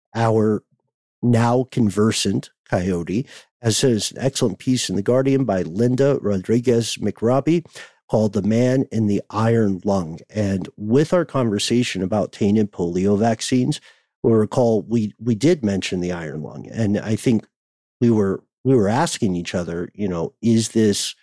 our now conversant coyote has said an excellent piece in The Guardian by Linda Rodriguez McRobbie called The Man in the Iron Lung. And with our conversation about tainted polio vaccines, we'll recall we we did mention the iron lung. And I think we were we were asking each other, you know, is this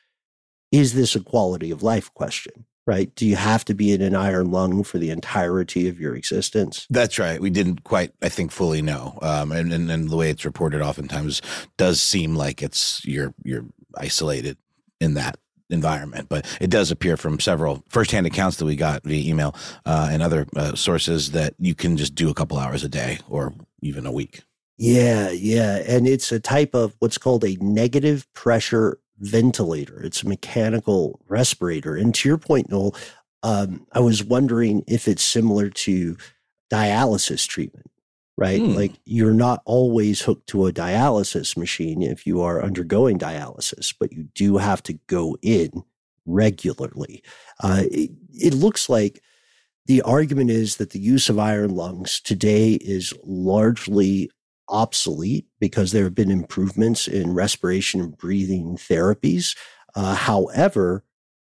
Is this a quality of life question, right? Do you have to be in an iron lung for the entirety of your existence? That's right. We didn't quite, I think, fully know. Um, and, and, and the way it's reported oftentimes does seem like it's you're you're isolated in that environment. But it does appear from several firsthand accounts that we got via email uh, and other uh, sources that you can just do a couple hours a day or even a week. Yeah, yeah. And it's a type of what's called a negative pressure ventilator. It's a mechanical respirator. And to your point, Noel, um, I was wondering if it's similar to dialysis treatment, right? Hmm. Like you're not always hooked to a dialysis machine if you are undergoing dialysis, but you do have to go in regularly. Uh, it, it looks like the argument is that the use of iron lungs today is largely obsolete because there have been improvements in respiration and breathing therapies. Uh, however,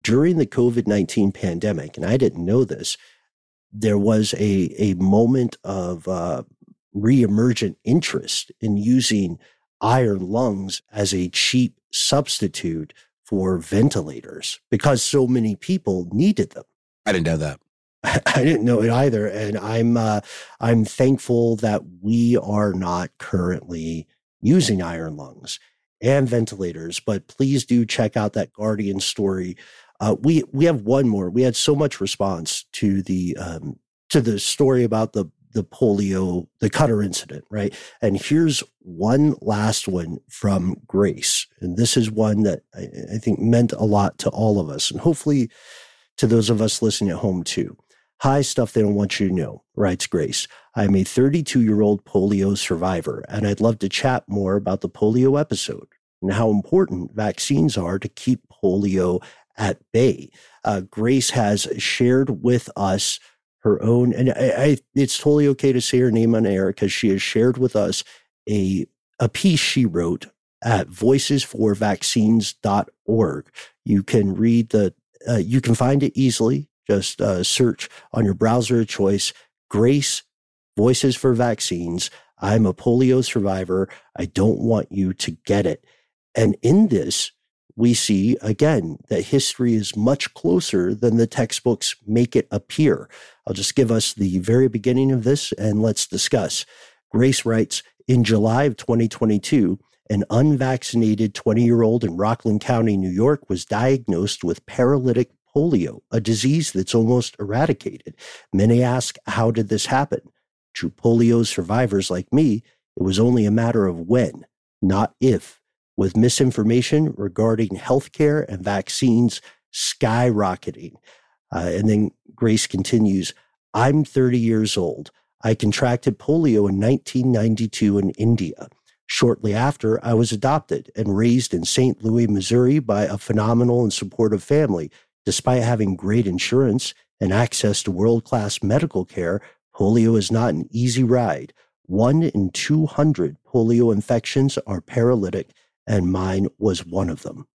during the COVID nineteen pandemic, and I didn't know this, there was a, a moment of uh, reemergent interest in using iron lungs as a cheap substitute for ventilators because so many people needed them. I didn't know that. I didn't know it either, and I'm uh, I'm thankful that we are not currently using iron lungs and ventilators. But please do check out that Guardian story. Uh, we we have one more. We had so much response to the um, to the story about the the polio, the Cutter incident, right? And here's one last one from Grace, and this is one that I, I think meant a lot to all of us, and hopefully to those of us listening at home too. Hi, stuff they don't want you to know, writes Grace. I'm a thirty-two-year-old polio survivor, and I'd love to chat more about the polio episode and how important vaccines are to keep polio at bay. Uh, Grace has shared with us her own, and I, I, it's totally okay to say her name on air because she has shared with us a, a piece she wrote at voices for vaccines dot org. You can read the, uh, you can find it easily. Just uh, search on your browser of choice, Grace, Voices for Vaccines. I'm a polio survivor. I don't want you to get it. And in this, we see, again, that history is much closer than the textbooks make it appear. I'll just give us the very beginning of this and let's discuss. Grace writes, in July of twenty twenty-two, an unvaccinated twenty-year-old in Rockland County, New York, was diagnosed with paralytic polio, a disease that's almost eradicated. Many ask, how did this happen? To polio survivors like me, it was only a matter of when, not if, with misinformation regarding healthcare and vaccines skyrocketing. Uh, and then Grace continues, I'm thirty years old. I contracted polio in nineteen ninety-two in India. Shortly after, I was adopted and raised in Saint Louis, Missouri by a phenomenal and supportive family. Despite having great insurance and access to world-class medical care, polio is not an easy ride. One in two hundred polio infections are paralytic, and mine was one of them.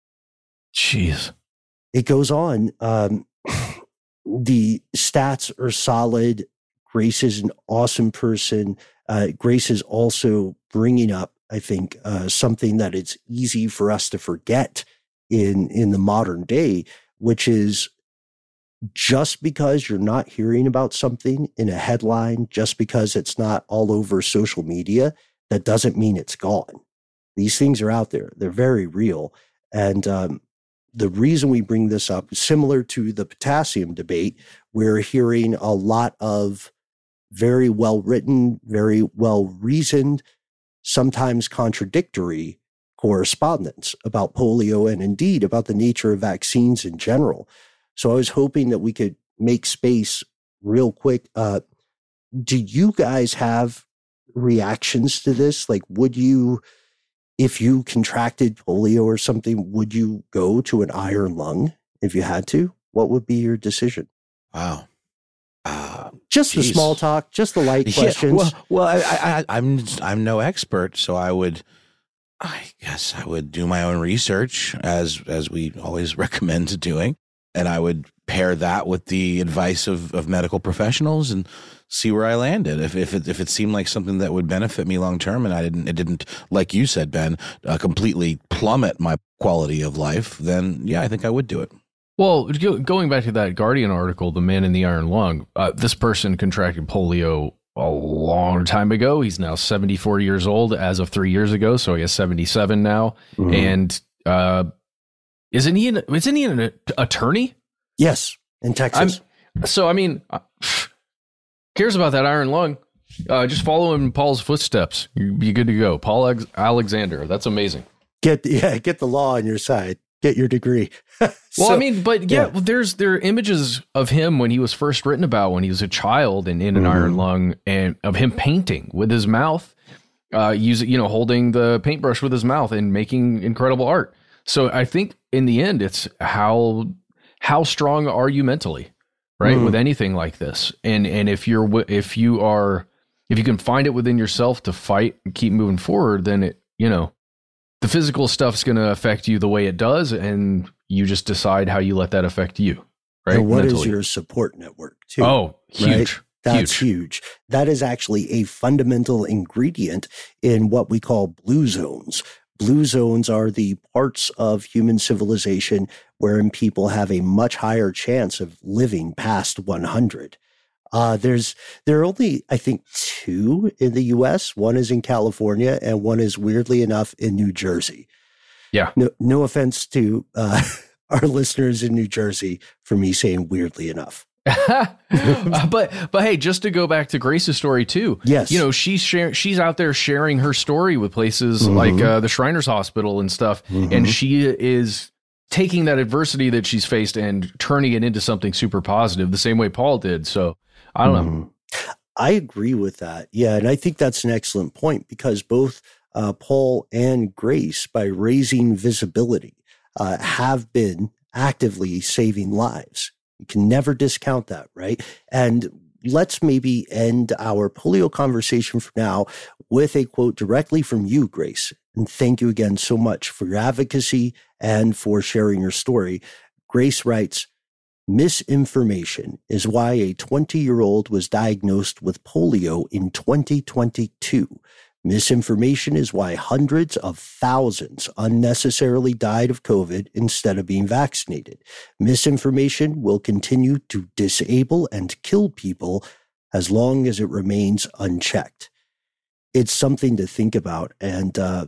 Jeez. It goes on. Um, the stats are solid. Grace is an awesome person. Uh, Grace is also bringing up, I think, uh, something that it's easy for us to forget in, in the modern day, which is just because you're not hearing about something in a headline, just because it's not all over social media, that doesn't mean it's gone. These things are out there. They're very real. And um, the reason we bring this up is similar to the potassium debate. We're hearing a lot of very well-written, very well-reasoned, sometimes contradictory correspondence about polio and indeed about the nature of vaccines in general. So I was hoping that we could make space real quick. Uh, do you guys have reactions to this? Like, would you, if you contracted polio or something, would you go to an iron lung if you had to? What would be your decision? Wow. Uh, just geez. the small talk, just the light questions. Yeah, well, well I, I, I'm I'm no expert, so I would, I guess I would do my own research as as we always recommend doing, and I would pair that with the advice of, of medical professionals and see where I landed. If if it if it seemed like something that would benefit me long term, and I didn't it didn't like you said, Ben, uh, completely plummet my quality of life, then yeah, I think I would do it. Well, going back to that Guardian article, The Man in the Iron Lung, uh, this person contracted polio a long time ago. He's now seventy-four years old as of three years ago, so he is seventy-seven now. Mm-hmm. And uh, isn't he an, isn't he an attorney? Yes, in Texas. I'm, so, I mean, uh, cares about that iron lung. Uh, just follow in Paul's footsteps. You'll be good to go. Paul Alexander. That's amazing. Get yeah, get the law on your side. Get your degree. so, well, I mean, but yeah, yeah, there's there are images of him when he was first written about when he was a child and in an mm-hmm. iron lung, and of him painting with his mouth, uh, using you know holding the paintbrush with his mouth and making incredible art. So I think in the end, it's how how strong are you mentally, right, mm-hmm. with anything like this, and and if you're if you are if you can find it within yourself to fight and keep moving forward, then it you know. The physical stuff's going to affect you the way it does, and you just decide how you let that affect you, right? And what Mentally. is your support network too? Oh, huge. Right? That's huge. huge. That is actually a fundamental ingredient in what we call blue zones. Blue zones are the parts of human civilization wherein people have a much higher chance of living past one hundred. Uh, there's, there are only, I think, two in the U S. One is in California and one is, weirdly enough, in New Jersey. Yeah. No, no offense to uh, our listeners in New Jersey for me saying weirdly enough. uh, but but hey, just to go back to Grace's story too. Yes, you know she's share, she's out there sharing her story with places mm-hmm. like uh, the Shriners Hospital and stuff, mm-hmm. and she is taking that adversity that she's faced and turning it into something super positive, the same way Paul did. So I don't mm-hmm. know. I agree with that. Yeah, and I think that's an excellent point because both uh, Paul and Grace, by raising visibility, uh, have been actively saving lives. You can never discount that, right? And let's maybe end our polio conversation for now with a quote directly from you, Grace. And thank you again so much for your advocacy and for sharing your story. Grace writes, "Misinformation is why a twenty-year-old was diagnosed with polio in twenty twenty-two. Misinformation is why hundreds of thousands unnecessarily died of COVID instead of being vaccinated. Misinformation will continue to disable and kill people as long as it remains unchecked." It's something to think about. And uh,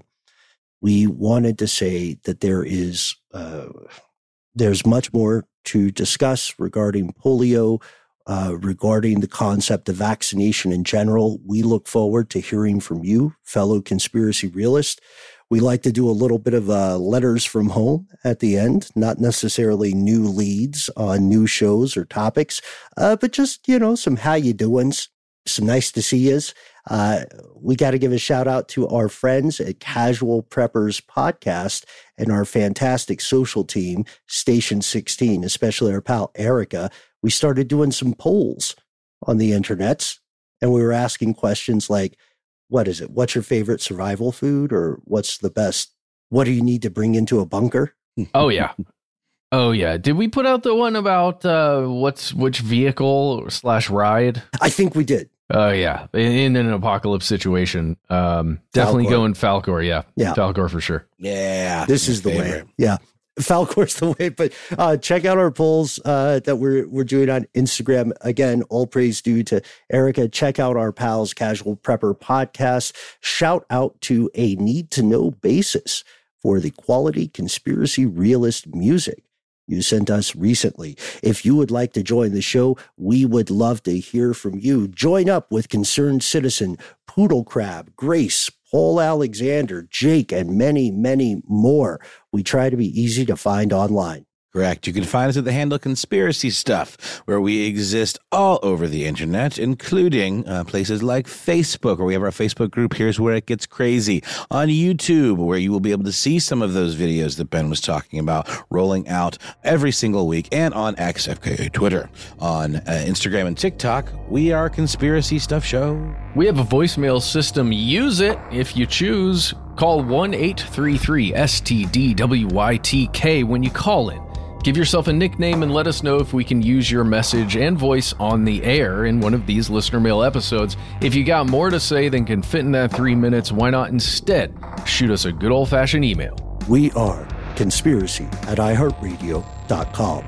we wanted to say that there is, uh, there's much more to discuss regarding polio, Uh, regarding the concept of vaccination in general. We look forward to hearing from you, fellow conspiracy realists. We like to do a little bit of uh, letters from home at the end, not necessarily new leads on new shows or topics, uh, but just, you know, some how you doings, some nice to see yous. Uh, we got to give a shout out to our friends at Casual Preppers Podcast and our fantastic social team, Station sixteen, especially our pal Erica. We started doing some polls on the internets, and we were asking questions like, what is it? What's your favorite survival food? Or what's the best? What do you need to bring into a bunker? Oh, yeah. Oh, yeah. Did we put out the one about uh, what's which vehicle slash ride? I think we did. Oh, yeah. In, in an apocalypse situation. Um, definitely Falcor. going Falcor. Yeah. Yeah. Falcor for sure. Yeah. This is the way. Yeah. Falcor's the way, but uh, check out our polls uh, that we're we're doing on Instagram. Again, all praise due to Erica. Check out our pals Casual Prepper Podcast. Shout out to A Need to Know Basis for the quality conspiracy realist music you sent us recently. If you would like to join the show, we would love to hear from you. Join up with Concerned Citizen, Poodle Crab, Grace, Paul Alexander, Jake, and many, many more. We try to be easy to find online. Correct. You can find us at the handle Conspiracy Stuff, where we exist all over the internet, including uh, places like Facebook, where we have our Facebook group, Here's Where It Gets Crazy, on YouTube, where you will be able to see some of those videos that Ben was talking about rolling out every single week, and on X, F K A Twitter, on uh, Instagram and TikTok. We are Conspiracy Stuff Show. We have a voicemail system. Use it if you choose. Call one eight three three S T D W Y T K when you call in. Give yourself a nickname and let us know if we can use your message and voice on the air in one of these listener mail episodes. If you got more to say than can fit in that three minutes, why not instead shoot us a good old-fashioned email? We are conspiracy at i heart radio dot com.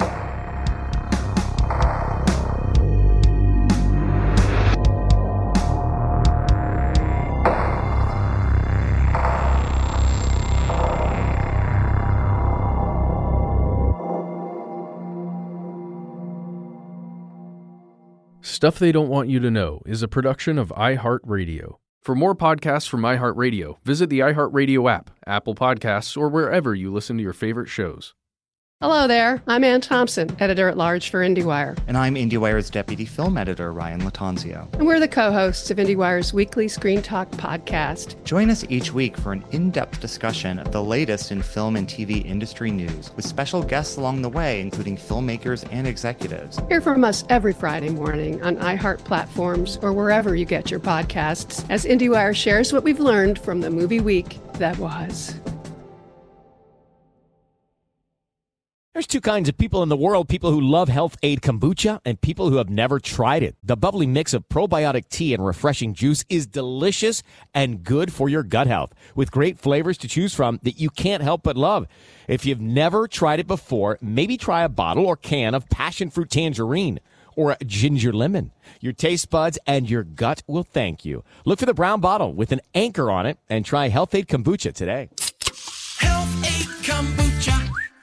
Stuff They Don't Want You to Know is a production of iHeartRadio. For more podcasts from iHeartRadio, visit the iHeartRadio app, Apple Podcasts, or wherever you listen to your favorite shows. Hello there, I'm Ann Thompson, editor-at-large for IndieWire. And I'm IndieWire's deputy film editor, Ryan Latanzio. And we're the co-hosts of IndieWire's weekly Screen Talk podcast. Join us each week for an in-depth discussion of the latest in film and T V industry news, with special guests along the way, including filmmakers and executives. Hear from us every Friday morning on iHeart platforms or wherever you get your podcasts, as IndieWire shares what we've learned from the movie week that was. There's two kinds of people in the world, people who love Health Aid Kombucha and people who have never tried it. The bubbly mix of probiotic tea and refreshing juice is delicious and good for your gut health, with great flavors to choose from that you can't help but love. If you've never tried it before, maybe try a bottle or can of passion fruit tangerine or a ginger lemon. Your taste buds and your gut will thank you. Look for the brown bottle with an anchor on it and try Health Aid Kombucha today. Health Aid Kombucha.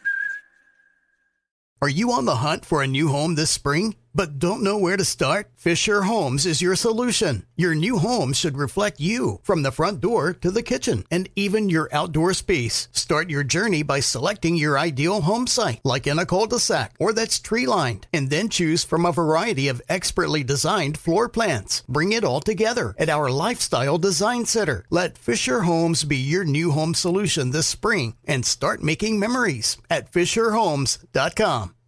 Are you on the hunt for a new home this spring, but don't know where to start? Fisher Homes is your solution. Your new home should reflect you, from the front door to the kitchen, and even your outdoor space. Start your journey by selecting your ideal home site, like in a cul-de-sac or that's tree-lined, and then choose from a variety of expertly designed floor plans. Bring it all together at our Lifestyle Design Center. Let Fisher Homes be your new home solution this spring and start making memories at fisher homes dot com.